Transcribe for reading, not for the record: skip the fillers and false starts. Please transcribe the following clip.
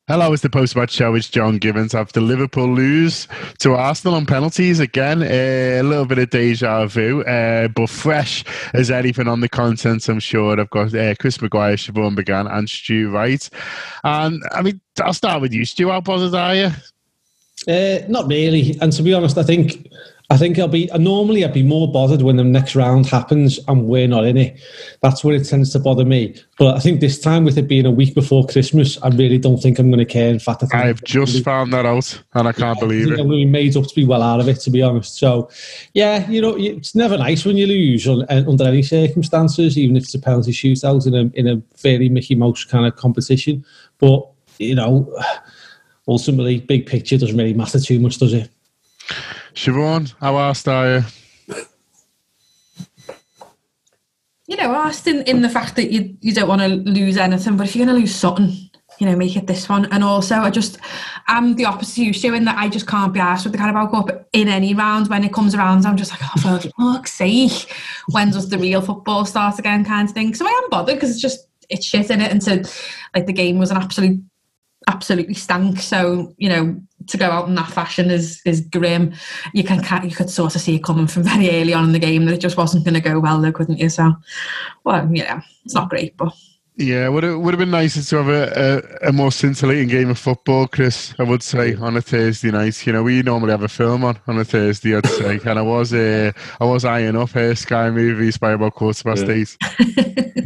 Hello, it's the post-match show. It's John Gibbons. After Liverpool lose to Arsenal on penalties again, a little bit of deja vu, but fresh as anything on the content, I'm sure. I've got Chris Maguire, Siobhan Began, and Stu Wright. And I mean, I'll start with you, Stu. How bothered are you? Not really. And to be honest, I think normally I'd be more bothered when the next round happens and we're not in it. That's when it tends to bother me. But I think this time, with it being a week before Christmas, I really don't think I'm going to care. In fact, I've just found that out and I can't believe it. I'm going to be made up to be well out of it, to be honest. So, yeah, it's never nice when you lose under any circumstances, even if it's a penalty shootout in a very Mickey Mouse kind of competition. But, ultimately, big picture doesn't really matter too much, does it? Siobhan, how arsed are you? Arsed in the fact that you don't want to lose anything, but if you're going to lose something, make it this one. And also, I'm the opposite of you, Stu, in that I just can't be arsed with the Carabao Cup in any round. When it comes around, I'm just like, oh, for fuck's sake, when does the real football start again, kind of thing. So I am bothered because it's shit in it, and the game was an absolutely stank. So, to go out in that fashion is grim. You could sort of see it coming from very early on in the game that it just wasn't going to go well, though, couldn't you? So, well, it's not great, but yeah, would have been nicer to have a more scintillating game of football, Chris. I would say on a Thursday night. We normally have a film on a Thursday, I'd say, and I was eyeing up Sky movies by about 8:15.